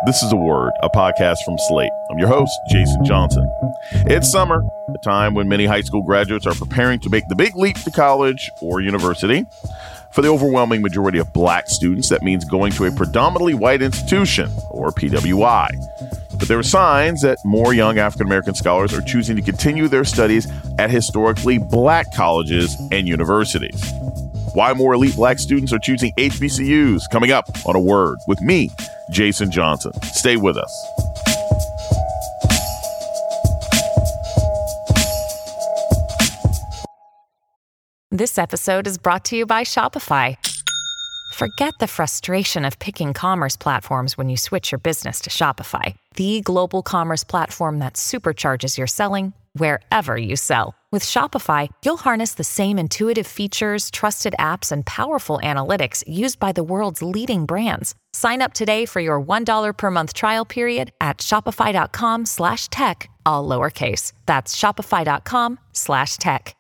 This is A Word, a podcast from Slate. I'm your host, Jason Johnson. It's summer, a time when many high school graduates are preparing to make the big leap to college or university. For the overwhelming majority of black students, that means going to a predominantly white institution, or PWI. But there are signs that more young African-American scholars are choosing to continue their studies at historically black colleges and universities. Why more elite black students are choosing HBCUs? Coming up on A Word with me, Jason Johnson. Stay with us. This episode is brought to you by Shopify. Forget the frustration of picking commerce platforms when you switch your business to Shopify, the global commerce platform that supercharges your selling wherever you sell. With Shopify, you'll harness the same intuitive features, trusted apps, and powerful analytics used by the world's leading brands. Sign up today for your $1 per month trial period at shopify.com/tech, all lowercase. That's shopify.com/tech.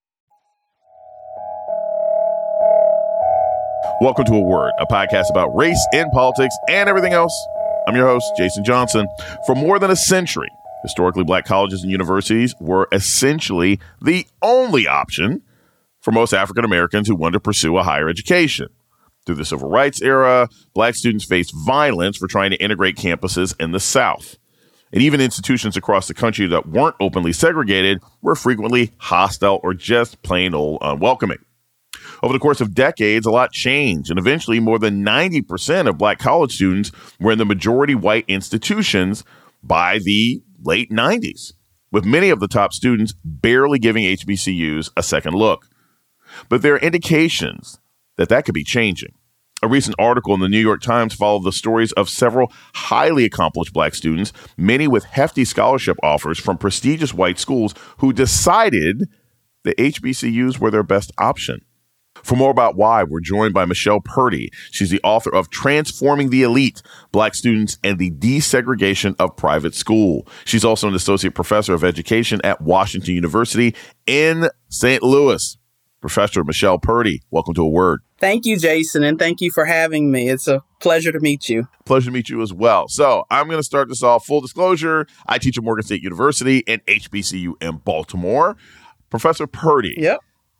Welcome to A Word, a podcast about race and politics and everything else. I'm your host, Jason Johnson. For more than a century, historically black colleges and universities were essentially the only option for most African Americans who wanted to pursue a higher education. Through the Civil Rights era, black students faced violence for trying to integrate campuses in the South. And even institutions across the country that weren't openly segregated were frequently hostile or just plain old unwelcoming. Over the course of decades, a lot changed, and eventually more than 90% of black college students were in the majority white institutions by the late 90s, with many of the top students barely giving HBCUs a second look. But there are indications that that could be changing. A recent article in the New York Times followed the stories of several highly accomplished black students, many with hefty scholarship offers from prestigious white schools, who decided that HBCUs were their best option. For more about why, we're joined by Michelle Purdy. She's the author of Transforming the Elite, Black Students and the Desegregation of Private School. She's also an associate professor of education at Washington University in St. Louis. Professor Michelle Purdy, welcome to A Word. Thank you, Jason, and thank you for having me. It's a pleasure to meet you. Pleasure to meet you as well. So I'm going to start this off. Full disclosure, I teach at Morgan State University and HBCU in Baltimore. Professor Purdy. Yep.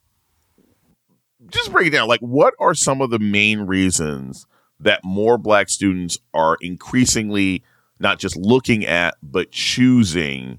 Just break it down. Like, what are some of the main reasons that more black students are increasingly not just looking at, but choosing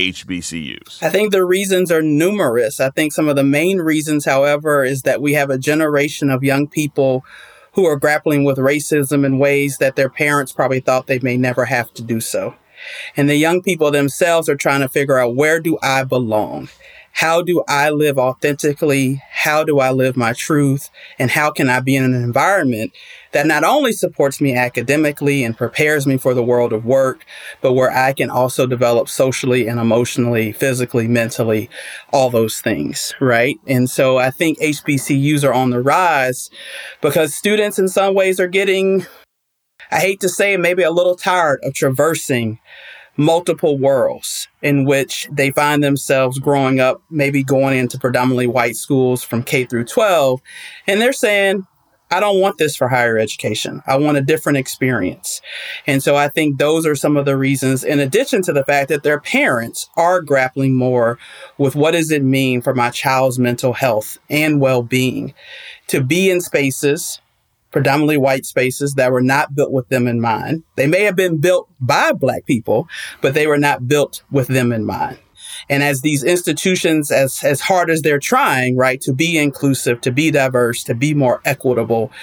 HBCUs? I think the reasons are numerous. I think some of the main reasons, however, is that we have a generation of young people who are grappling with racism in ways that their parents probably thought they may never have to do so. And the young people themselves are trying to figure out, where do I belong? How do I live authentically? How do I live my truth? And how can I be in an environment that not only supports me academically and prepares me for the world of work, but where I can also develop socially and emotionally, physically, mentally, all those things, right? And so I think HBCUs are on the rise because students in some ways are getting, I hate to say it, maybe a little tired of traversing multiple worlds in which they find themselves growing up, maybe going into predominantly white schools from K through 12. And they're saying, I don't want this for higher education. I want a different experience. And so I think those are some of the reasons, in addition to the fact that their parents are grappling more with what does it mean for my child's mental health and well-being to be in spaces, predominantly white spaces, that were not built with them in mind. They may have been built by black people, but they were not built with them in mind. And as these institutions, as hard as they're trying, right, to be inclusive, to be diverse, to be more equitable,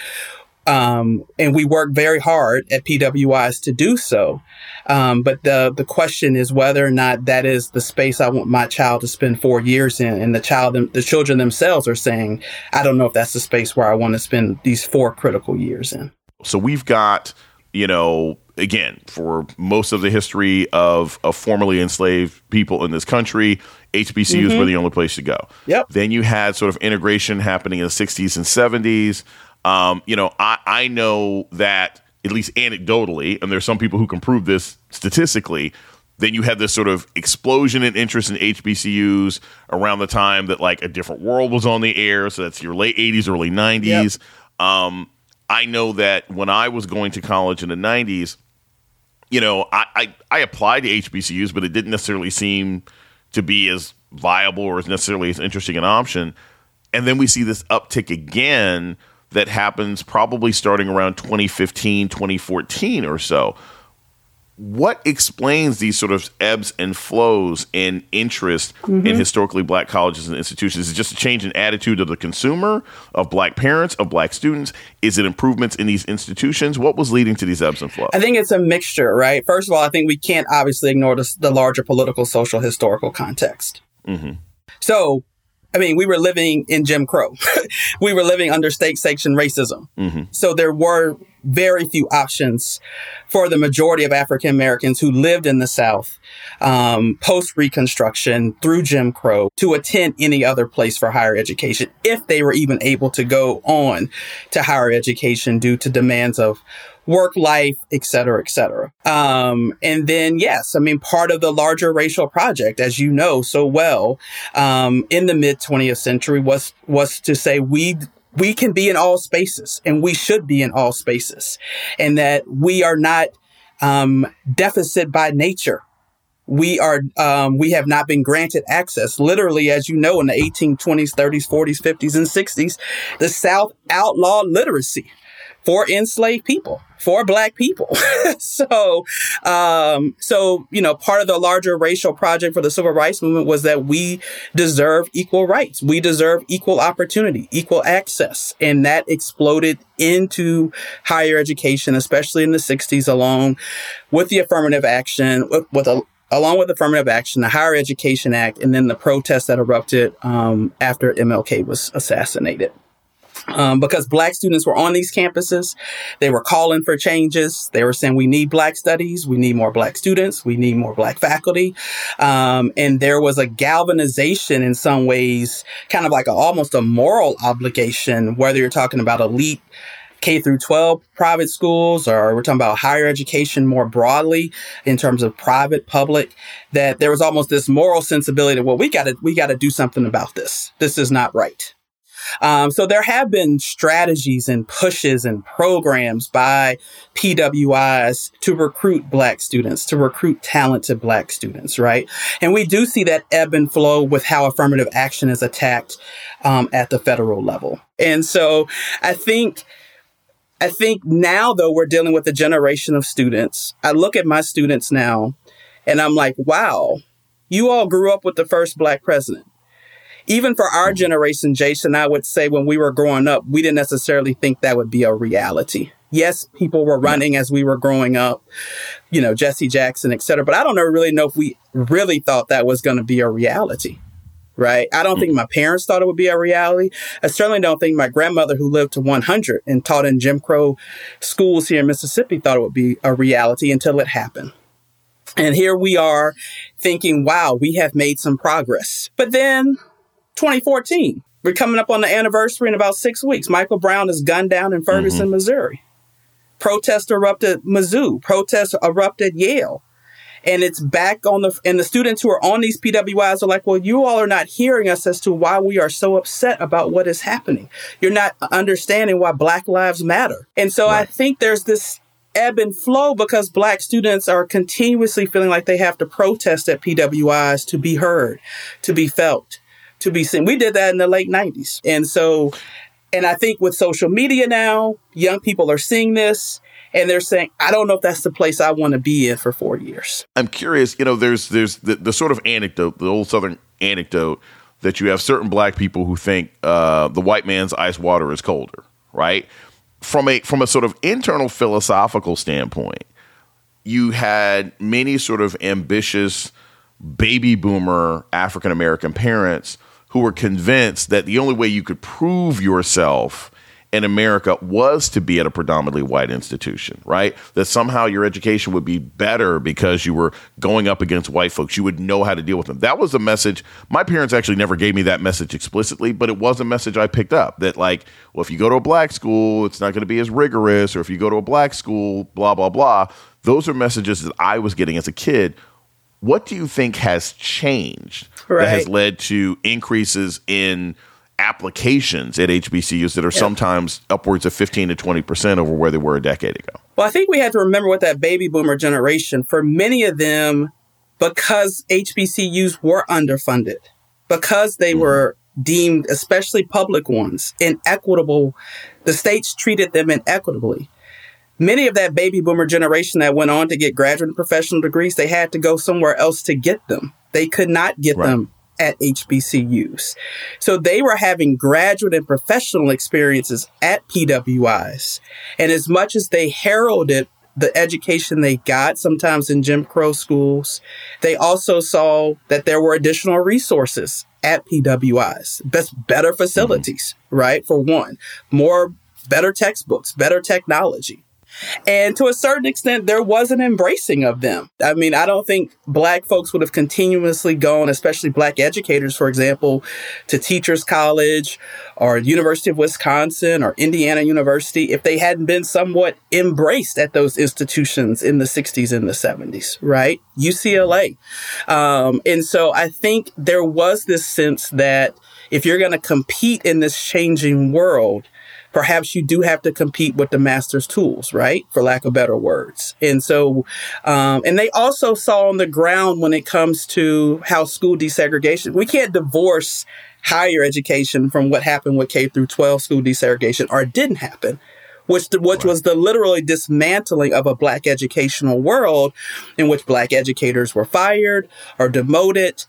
and we work very hard at PWIs to do so. But the question is whether or not that is the space I want my child to spend 4 years in. And the children themselves are saying, I don't know if that's the space where I want to spend these 4 critical years in. So we've got, again, for most of the history of formerly enslaved people in this country, HBCUs were the only place to go. Yep. Then you had sort of integration happening in the 60s and 70s. I know that, at least anecdotally, and there's some people who can prove this statistically, then you had this sort of explosion in interest in HBCUs around the time that like A Different World was on the air. So that's your late 80s, early 90s. Yep. I know that when I was going to college in the 90s, I applied to HBCUs, but it didn't necessarily seem to be as viable or as necessarily as interesting an option. And then we see this uptick again that happens probably starting around 2015, 2014 or so. What explains these sort of ebbs and flows in interest in historically black colleges and institutions? Is it just a change in attitude of the consumer, of black parents, of black students? Is it improvements in these institutions? What was leading to these ebbs and flows? I think it's a mixture, right? First of all, I think we can't obviously ignore the larger political, social, historical context. So, we were living in Jim Crow. We were living under state-sanctioned racism. So there were very few options for the majority of African Americans who lived in the South post-Reconstruction through Jim Crow to attend any other place for higher education, if they were even able to go on to higher education due to demands of work life, et cetera, et cetera. And then, yes, part of the larger racial project, as you know so well, in the mid 20th century was to say we can be in all spaces and we should be in all spaces, and that we are not deficit by nature. We have not been granted access. Literally, as you know, in the 1820s, 30s, 40s, 50s, and 60s, the South outlawed literacy for enslaved people, for black people. So, part of the larger racial project for the civil rights movement was that we deserve equal rights. We deserve equal opportunity, equal access. And that exploded into higher education, especially in the 60s, along with the affirmative action, along with affirmative action, the Higher Education Act, and then the protests that erupted after MLK was assassinated. Because black students were on these campuses, they were calling for changes. They were saying, we need black studies. We need more black students. We need more black faculty. And there was a galvanization in some ways, kind of like almost a moral obligation, whether you're talking about elite K through 12 private schools, or we're talking about higher education more broadly in terms of private, public, that there was almost this moral sensibility that, well, we got to do something about this. This is not right. So there have been strategies and pushes and programs by PWIs to recruit black students, to recruit talented black students, right? And we do see that ebb and flow with how affirmative action is attacked at the federal level. And so I think now, though, we're dealing with a generation of students. I look at my students now and I'm like, wow, you all grew up with the first black president. Even for our generation, Jason, I would say when we were growing up, we didn't necessarily think that would be a reality. Yes, people were running as we were growing up, Jesse Jackson, et cetera. But I don't really know if we really thought that was going to be a reality, right? I don't think my parents thought it would be a reality. I certainly don't think my grandmother, who lived to 100 and taught in Jim Crow schools here in Mississippi, thought it would be a reality until it happened. And here we are thinking, wow, we have made some progress. But then 2014, we're coming up on the anniversary in about 6 weeks. Michael Brown is gunned down in Ferguson, Missouri. Protests erupted Mizzou. Protests erupted Yale. And it's back on and the students who are on these PWIs are like, well, you all are not hearing us as to why we are so upset about what is happening. You're not understanding why Black Lives Matter. And so I think there's this ebb and flow because black students are continuously feeling like they have to protest at PWIs to be heard, to be felt, to be seen. We did that in the late 90s. And I think with social media now, young people are seeing this and they're saying, I don't know if that's the place I want to be in for 4 years. I'm curious, there's the sort of anecdote, the old Southern anecdote that you have certain black people who think the white man's ice water is colder, right? From a sort of internal philosophical standpoint, you had many sort of ambitious baby boomer African-American parents who were convinced that the only way you could prove yourself in America was to be at a predominantly white institution, right? That somehow your education would be better because you were going up against white folks. You would know how to deal with them. That was a message. My parents actually never gave me that message explicitly, but it was a message I picked up that well, if you go to a black school, it's not going to be as rigorous, or if you go to a black school, blah, blah, blah. Those are messages that I was getting as a kid. What do you think has changed that has led to increases in applications at HBCUs that are sometimes upwards of 15 to 20% over where they were a decade ago? Well, I think we had to remember with that baby boomer generation, for many of them, because HBCUs were underfunded, because they were deemed, especially public ones, inequitable, the states treated them inequitably. Many of that baby boomer generation that went on to get graduate and professional degrees, they had to go somewhere else to get them. They could not get them at HBCUs. So they were having graduate and professional experiences at PWIs. And as much as they heralded the education they got, sometimes in Jim Crow schools, they also saw that there were additional resources at PWIs, better facilities, right? For one, better textbooks, better technology. And to a certain extent, there was an embracing of them. I mean, I don't think Black folks would have continuously gone, especially Black educators, for example, to Teachers College or University of Wisconsin or Indiana University if they hadn't been somewhat embraced at those institutions in the 60s and the 70s, right? UCLA. And so I think there was this sense that if you're going to compete in this changing world, perhaps you do have to compete with the master's tools, right? For lack of better words. And so, and they also saw on the ground when it comes to how school desegregation, we can't divorce higher education from what happened with K through 12 school desegregation, or it didn't happen, which was the literally dismantling of a Black educational world in which Black educators were fired or demoted.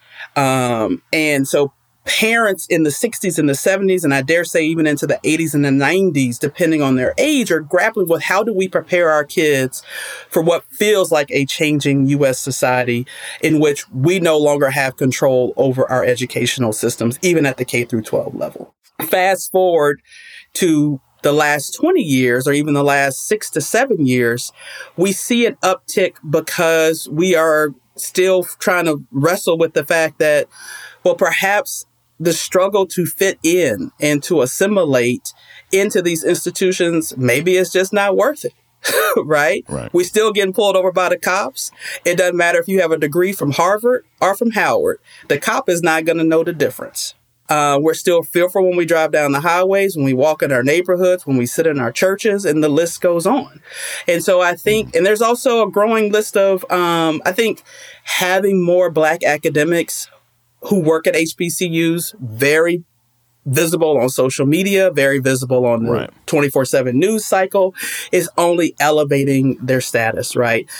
And so parents in the 60s and the 70s, and I dare say even into the 80s and the 90s, depending on their age, are grappling with how do we prepare our kids for what feels like a changing U.S. society in which we no longer have control over our educational systems, even at the K through 12 level. Fast forward to the last 20 years, or even the last 6 to 7 years, we see an uptick because we are still trying to wrestle with the fact that, well, perhaps the struggle to fit in and to assimilate into these institutions, maybe it's just not worth it, right? We're still getting pulled over by the cops. It doesn't matter if you have a degree from Harvard or from Howard. The cop is not going to know the difference. We're still fearful when we drive down the highways, when we walk in our neighborhoods, when we sit in our churches, and the list goes on. And so I think, and there's also a growing list of, I think, having more Black academics who work at HBCUs, very visible on social media, very visible on the 24/7 news cycle, is only elevating their status, right?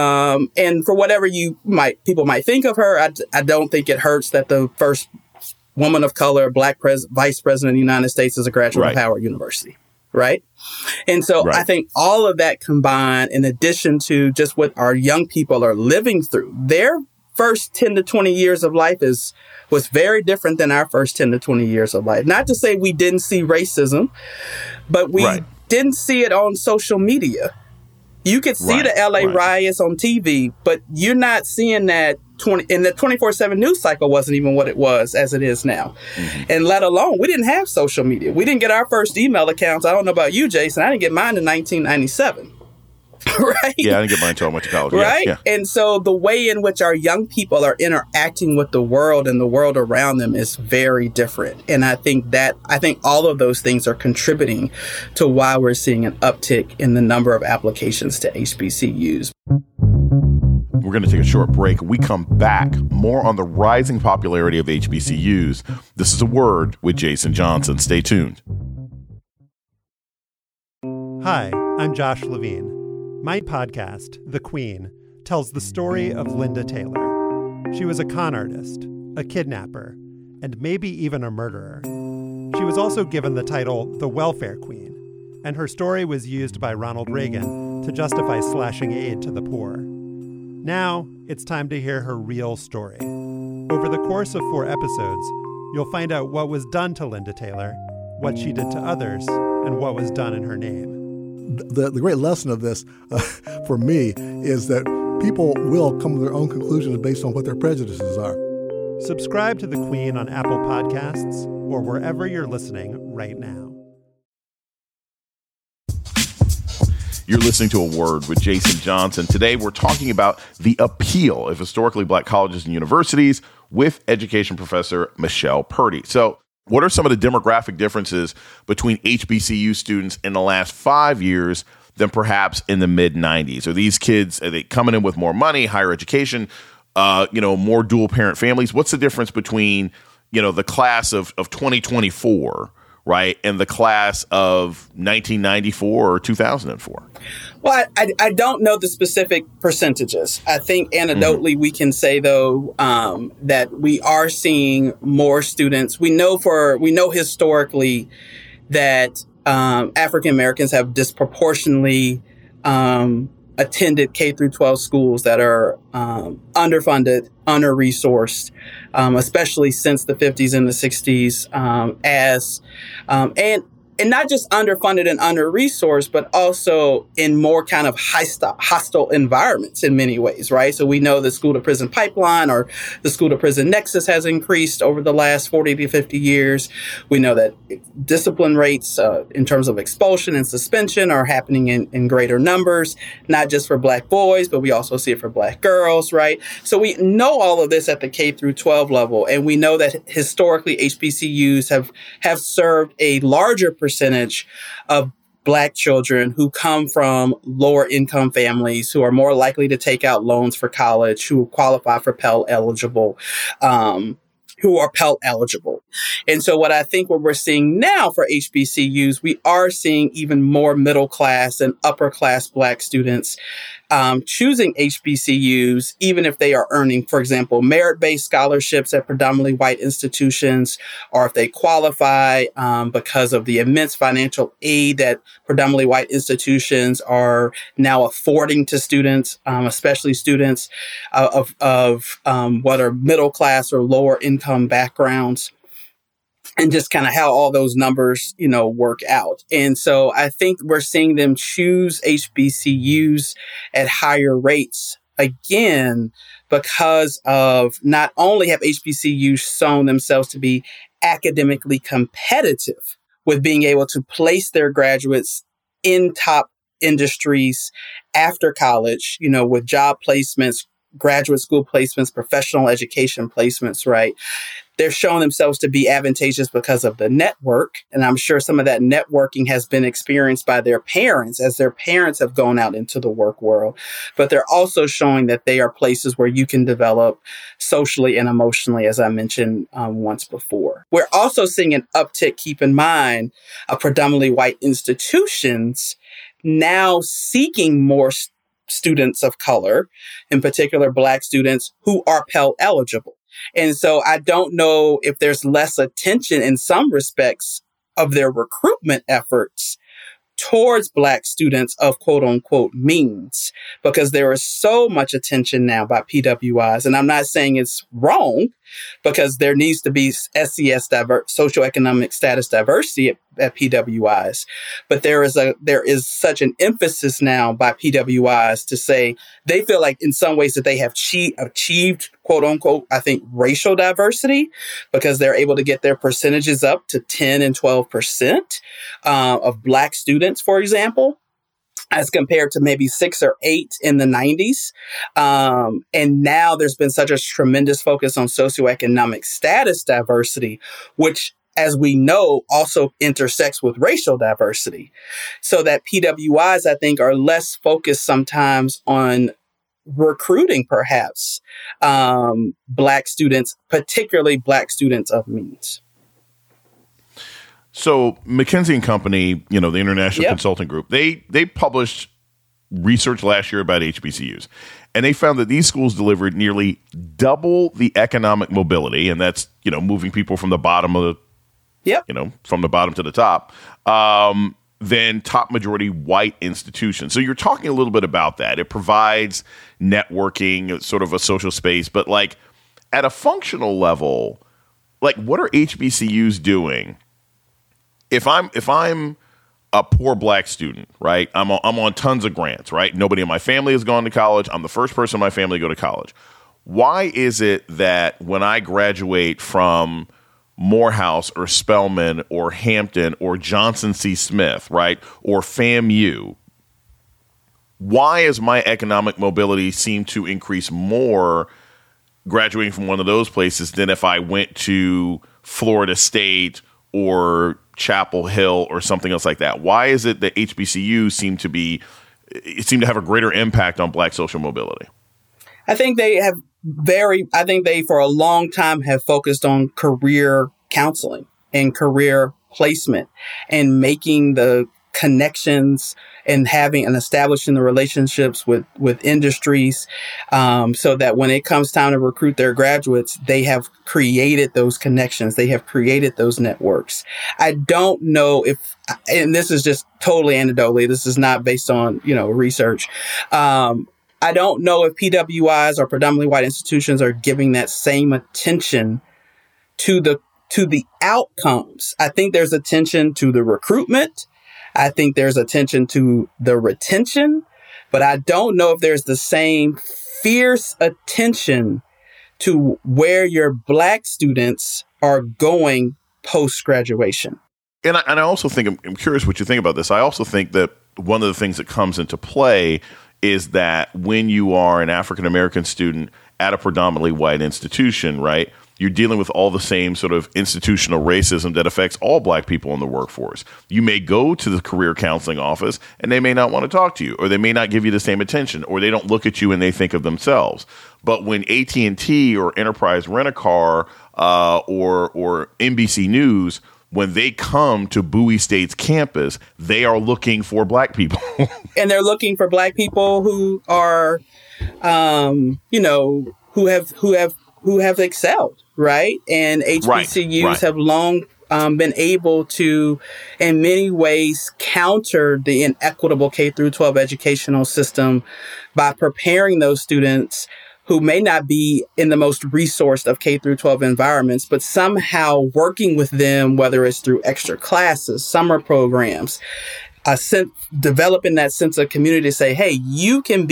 And for whatever people might think of her, I don't think it hurts that the first woman of color, Black vice president of the United States, is a graduate of Howard University. Right. And so I think all of that combined, in addition to just what our young people are living through, their first 10 to 20 years of life was very different than our first 10 to 20 years of life. Not to say we didn't see racism, but we didn't see it on social media. You could see the LA riots on TV, but you're not seeing that and the 24/7 news cycle wasn't even what it was as it is now. And let alone, we didn't have social media. We didn't get our first email accounts. I don't know about you, Jason. I didn't get mine in 1997. Right? Yeah, I didn't get mine until I went to college. Right? Yeah. And so the way in which our young people are interacting with the world and the world around them is very different. And I think all of those things are contributing to why we're seeing an uptick in the number of applications to HBCUs. We're going to take a short break. When we come back, more on the rising popularity of HBCUs. This is A Word with Jason Johnson. Stay tuned. Hi, I'm Josh Levine. My podcast, The Queen, tells the story of Linda Taylor. She was a con artist, a kidnapper, and maybe even a murderer. She was also given the title the Welfare Queen, and her story was used by Ronald Reagan to justify slashing aid to the poor. Now, it's time to hear her real story. Over the course of 4 episodes, you'll find out what was done to Linda Taylor, what she did to others, and what was done in her name. The great lesson of this, for me, is that people will come to their own conclusions based on what their prejudices are. Subscribe to The Queen on Apple Podcasts or wherever you're listening right now. You're listening to A Word with Jason Johnson. Today, we're talking about the appeal of historically Black colleges and universities with education professor Michelle Purdy. So, what are some of the demographic differences between HBCU students in the last 5 years than perhaps in the mid 90s? Are these kids, are they coming in with more money, higher education, more dual parent families? What's the difference between, the class of 2024, right, and the class of 1994 or 2004? Well, I don't know the specific percentages. I think anecdotally we can say, though, that we are seeing more students. We know historically that African Americans have disproportionately attended K through 12 schools that are underfunded, under-resourced, especially since the 50s and the 60s, and not just underfunded and under-resourced, but also in more kind of hostile environments in many ways, right? So we know the school-to-prison pipeline or the school-to-prison nexus has increased over the last 40 to 50 years. We know that discipline rates in terms of expulsion and suspension are happening in greater numbers, not just for Black boys, but we also see it for Black girls, right? So we know all of this at the K through 12 level, and we know that historically HBCUs have served a larger percentage of Black children who come from lower income families, who are more likely to take out loans for college, who qualify for Pell eligible, who are Pell eligible. And so what we're seeing now for HBCUs, we are seeing even more middle class and upper class Black students choosing HBCUs, even if they are earning, for example, merit-based scholarships at predominantly white institutions, or if they qualify because of the immense financial aid that predominantly white institutions are now affording to students, especially students of whether middle class or lower income backgrounds. And just kind of how all those numbers, work out. And so I think we're seeing them choose HBCUs at higher rates, again, because of not only have HBCUs shown themselves to be academically competitive with being able to place their graduates in top industries after college, with job placements, graduate school placements, professional education placements, right? They're showing themselves to be advantageous because of the network. And I'm sure some of that networking has been experienced by their parents as their parents have gone out into the work world. But they're also showing that they are places where you can develop socially and emotionally, as I mentioned once before. We're also seeing an uptick, keep in mind, of predominantly white institutions now seeking more students of color, in particular Black students who are Pell eligible. And so I don't know if there's less attention in some respects of their recruitment efforts towards Black students of quote unquote means, because there is so much attention now by PWIs. And I'm not saying it's wrong, because there needs to be SES socioeconomic status diversity at PWIs. But there is such an emphasis now by PWIs to say they feel like in some ways that they have achieved quote unquote, I think, racial diversity, because they're able to get their percentages up to 10 and 12% of Black students, for example, as compared to maybe 6 or 8 in the 90s. And now there's been such a tremendous focus on socioeconomic status diversity, which, as we know, also intersects with racial diversity. So that PWIs, I think, are less focused sometimes on recruiting, perhaps, Black students, particularly Black students of means. So McKinsey & Company, the international consulting group, they published research last year about HBCUs, and they found that these schools delivered nearly double the economic mobility, and that's, moving people from the bottom of from the bottom to the top, than top majority white institutions. So you're talking a little bit about that. It provides networking, sort of a social space, but like at a functional level, like what are HBCUs doing? If I'm a poor Black student, right? I'm on tons of grants, right? Nobody in my family has gone to college. I'm the first person in my family to go to college. Why is it that when I graduate from Morehouse or Spelman or Hampton or Johnson C. Smith, right, or FAMU, why is my economic mobility seem to increase more graduating from one of those places than if I went to Florida State or Chapel Hill or something else like that? Why is it that HBCUs seem to have a greater impact on Black social mobility? I think they for a long time have focused on career counseling and career placement and making the connections and having and establishing the relationships with industries, so that when it comes time to recruit their graduates, they have created those connections. They have created those networks. I don't know if, and this is just totally anecdotally, this is not based on, research. I don't know if PWIs or predominantly white institutions are giving that same attention to the outcomes. I think there's attention to the recruitment. I think there's attention to the retention, but I don't know if there's the same fierce attention to where your Black students are going post-graduation. And I also think, I'm curious what you think about this. I also think that one of the things that comes into play is that when you are an African-American student at a predominantly white institution, right, you're dealing with all the same sort of institutional racism that affects all Black people in the workforce. You may go to the career counseling office and they may not want to talk to you, or they may not give you the same attention, or they don't look at you and they think of themselves. But when AT&T or Enterprise Rent-A-Car or NBC News, when they come to Bowie State's campus, they are looking for Black people. And they're looking for Black people who are, who have excelled, right? And HBCUs have long been able to, in many ways, counter the inequitable K-12 educational system by preparing those students who may not be in the most resourced of K-12 environments, but somehow working with them, whether it's through extra classes, summer programs, developing that sense of community to say, hey, you can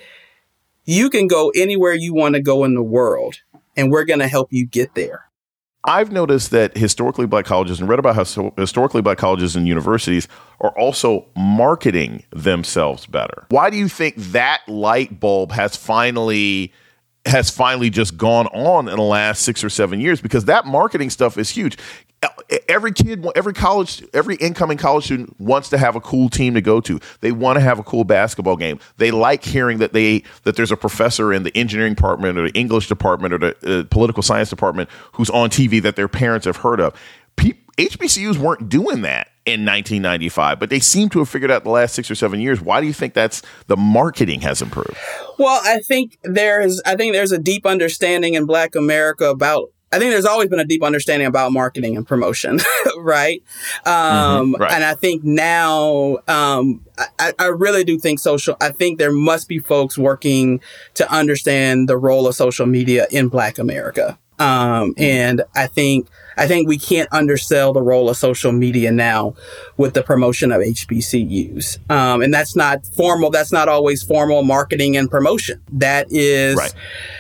go anywhere you want to go in the world, and we're going to help you get there. I've noticed that historically Black colleges, and read about how historically Black colleges and universities are also marketing themselves better. Why do you think that light bulb has finally just gone on in the last 6 or 7 years? Because that marketing stuff is huge. Every kid, every incoming college student wants to have a cool team to go to. They want to have a cool basketball game. They like hearing that there's a professor in the engineering department or the English department or the political science department who's on TV that their parents have heard of. HBCUs weren't doing that in 1995, but they seem to have figured out the last 6 or 7 years. Why do you think the marketing has improved? Well, I think there's a deep understanding in Black America I think there's always been a deep understanding about marketing and promotion, right? Right. And I think now, I really do think I think there must be folks working to understand the role of social media in Black America. And I think we can't undersell the role of social media now with the promotion of HBCUs. And that's not formal. That's not always formal marketing and promotion. That is, right.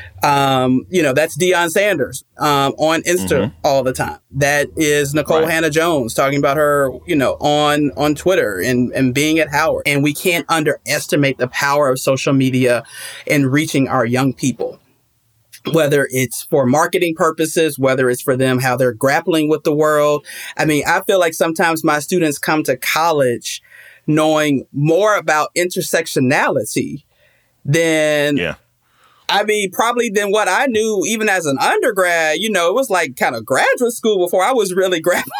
That's Deion Sanders, on Insta all the time. That is Nicole Hannah-Jones talking about her, on Twitter and being at Howard. And we can't underestimate the power of social media in reaching our young people, whether it's for marketing purposes, whether it's for them, how they're grappling with the world. I mean, I feel like sometimes my students come to college knowing more about intersectionality than probably than what I knew even as an undergrad. It was like kind of graduate school before I was really grappling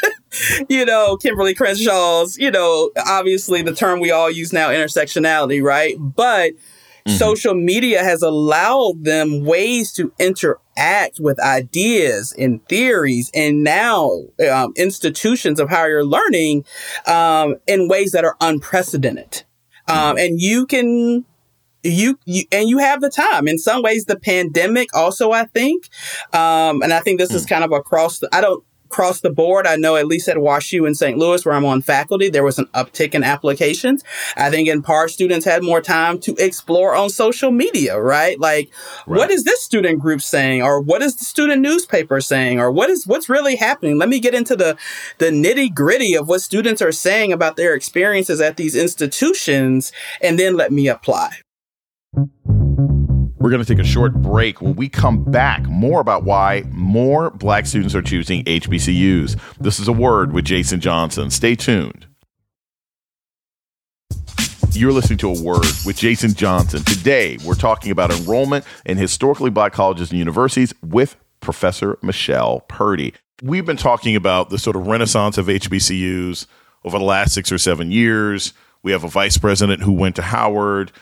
with, Kimberly Crenshaw's, obviously the term we all use now, intersectionality, right? But social media has allowed them ways to interact with ideas and theories and now institutions of higher learning in ways that are unprecedented. And you can... You have the time. In some ways, the pandemic also, I think, and I think this is kind of across the board. I know at least at WashU in St. Louis, where I'm on faculty, there was an uptick in applications. I think in part students had more time to explore on social media, right? Like, what is this student group saying? Or what is the student newspaper saying? Or what's really happening? Let me get into the nitty gritty of what students are saying about their experiences at these institutions, and then let me apply. We're going to take a short break. When we come back, more about why more Black students are choosing HBCUs. This is A Word with Jason Johnson. Stay tuned. You're listening to A Word with Jason Johnson. Today, we're talking about enrollment in historically Black colleges and universities with Professor Michelle Purdy. We've been talking about the sort of renaissance of HBCUs over the last 6 or 7 years. We have a vice president who went to Howard.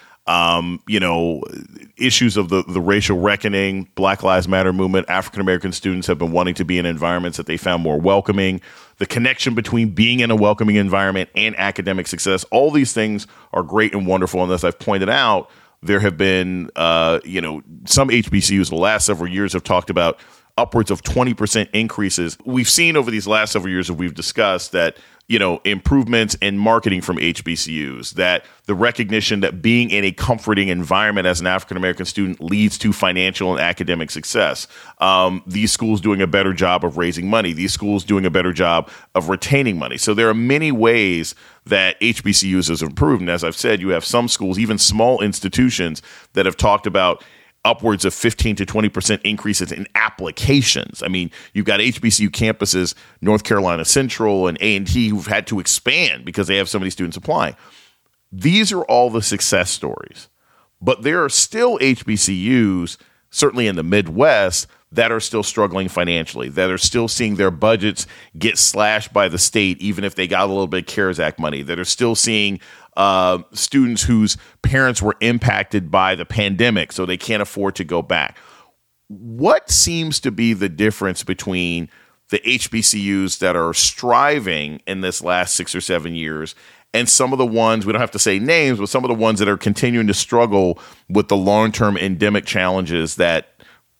Issues of the racial reckoning, Black Lives Matter movement. African-American students have been wanting to be in environments that they found more welcoming. The connection between being in a welcoming environment and academic success. All these things are great and wonderful. And as I've pointed out, there have been, some HBCUs the last several years have talked about upwards of 20% increases. We've seen over these last several years that we've discussed that, improvements in marketing from HBCUs, that the recognition that being in a comforting environment as an African-American student leads to financial and academic success. These schools doing a better job of raising money. These schools doing a better job of retaining money. So there are many ways that HBCUs has improved. And as I've said, you have some schools, even small institutions, that have talked about upwards of 15 to 20% increases in applications. I mean, you've got HBCU campuses, North Carolina Central and A&T, who've had to expand because they have so many students applying. These are all the success stories. But there are still HBCUs, certainly in the Midwest, that are still struggling financially, that are still seeing their budgets get slashed by the state, even if they got a little bit of CARES Act money, that are still seeing students whose parents were impacted by the pandemic, so they can't afford to go back. What seems to be the difference between the HBCUs that are striving in this last 6 or 7 years and some of the ones, we don't have to say names, but some of the ones that are continuing to struggle with the long-term endemic challenges that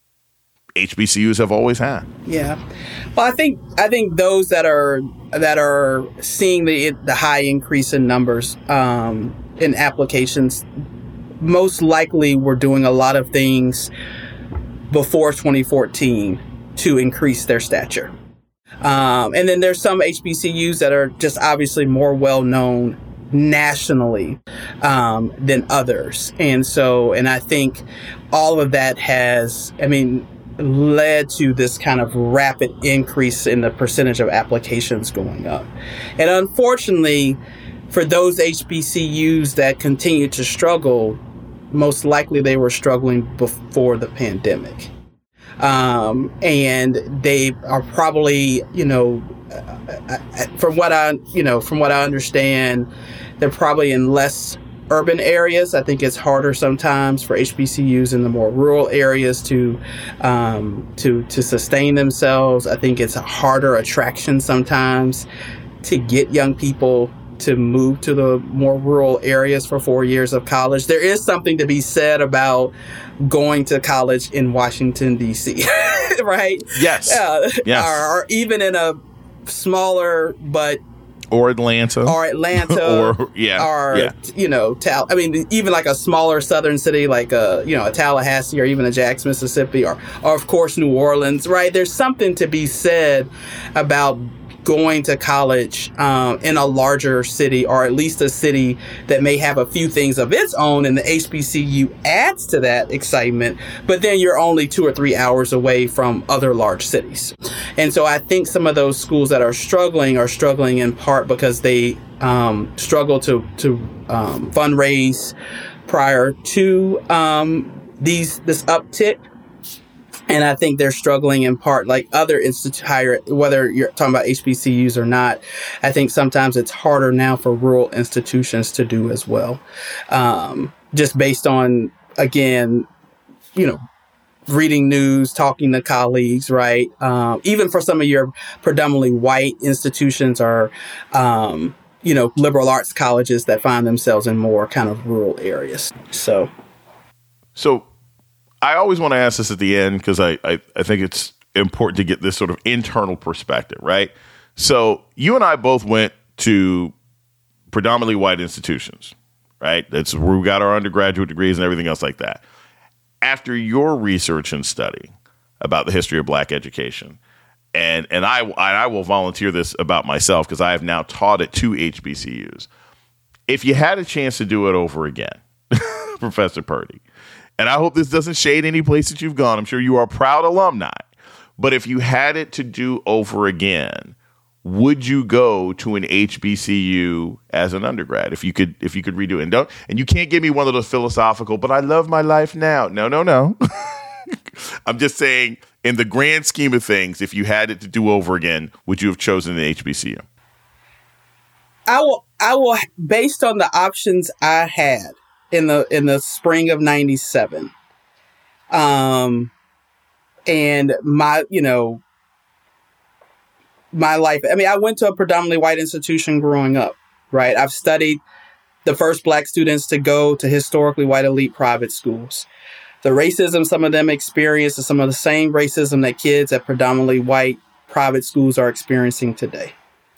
HBCUs have always had? Yeah. Well, I think those that are seeing the high increase in numbers in applications most likely were doing a lot of things before 2014 to increase their stature. And then there's some HBCUs that are just obviously more well known nationally than others. And I think all of that has, led to this kind of rapid increase in the percentage of applications going up. And unfortunately, for those HBCUs that continue to struggle, most likely they were struggling before the pandemic. And they are probably, from what I understand, they're probably in less urban areas. I think it's harder sometimes for HBCUs in the more rural areas to sustain themselves. I think it's a harder attraction sometimes to get young people to move to the more rural areas for 4 years of college. There is something to be said about going to college in Washington, D.C., right? Yes. Yes. Or even in a smaller but Or Atlanta. Even like a smaller southern city like a Tallahassee or even a Jackson, Mississippi, or of course New Orleans, right? There's something to be said about going to college in a larger city, or at least a city that may have a few things of its own, and the HBCU adds to that excitement, but then you're only 2 or 3 hours away from other large cities. And so I think some of those schools that are struggling in part because they struggle to fundraise prior to this uptick. And I think they're struggling in part, like other whether you're talking about HBCUs or not. I think sometimes it's harder now for rural institutions to do as well. Just based on, again, reading news, talking to colleagues, right? Even for some of your predominantly white institutions or, liberal arts colleges that find themselves in more kind of rural areas. So I always want to ask this at the end because I think it's important to get this sort of internal perspective, right? So you and I both went to predominantly white institutions, right? That's where we got our undergraduate degrees and everything else like that. After your research and study about the history of Black education, and I will volunteer this about myself because I have now taught at 2 HBCUs. If you had a chance to do it over again, Professor Purdy, and I hope this doesn't shade any place that you've gone. I'm sure you are a proud alumni. But if you had it to do over again, would you go to an HBCU as an undergrad if you could redo it? And you can't give me one of those philosophical, but I love my life now. No. I'm just saying, in the grand scheme of things, if you had it to do over again, would you have chosen an HBCU? I will, based on the options I had in the spring of 97, and my life. I mean, I went to a predominantly white institution growing up, right? I've studied the first Black students to go to historically white elite private schools. The racism some of them experienced is some of the same racism that kids at predominantly white private schools are experiencing today.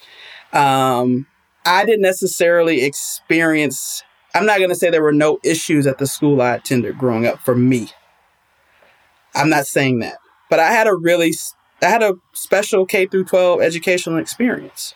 I didn't necessarily experience, I'm not going to say there were no issues at the school I attended growing up for me. I'm not saying that. But I had a special K through 12 educational experience.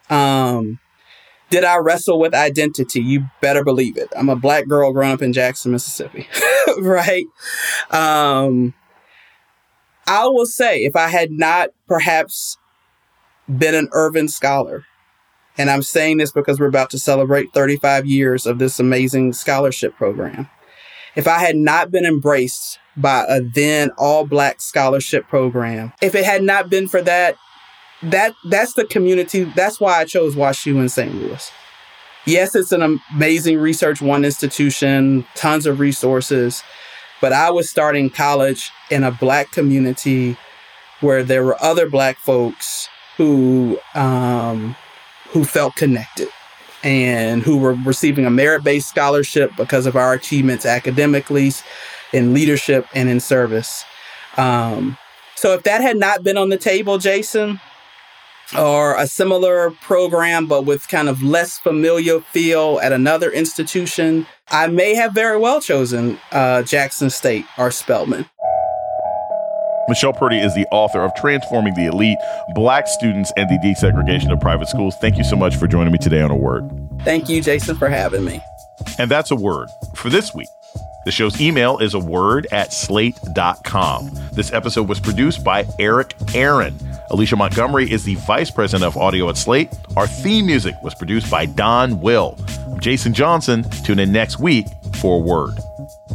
Did I wrestle with identity? You better believe it. I'm a Black girl growing up in Jackson, Mississippi, right? I will say, if I had not perhaps been an Irvin Scholar, and I'm saying this because we're about to celebrate 35 years of this amazing scholarship program, if I had not been embraced by a then all-Black scholarship program, if it had not been for that's the community. That's why I chose WashU in St. Louis. Yes, it's an amazing Research One institution, tons of resources, but I was starting college in a Black community where there were other Black folks who felt connected and who were receiving a merit-based scholarship because of our achievements academically, in leadership, and in service. So if that had not been on the table, Jason, or a similar program, but with kind of less familiar feel at another institution, I may have very well chosen Jackson State or Spelman. Michelle Purdy is the author of Transforming the Elite, Black Students and the Desegregation of Private Schools. Thank you so much for joining me today on A Word. Thank you, Jason, for having me. And that's A Word for this week. The show's email is aword@slate.com. This episode was produced by Eric Aaron. Alicia Montgomery is the vice president of audio at Slate. Our theme music was produced by Don Will. I'm Jason Johnson. Tune in next week for A Word.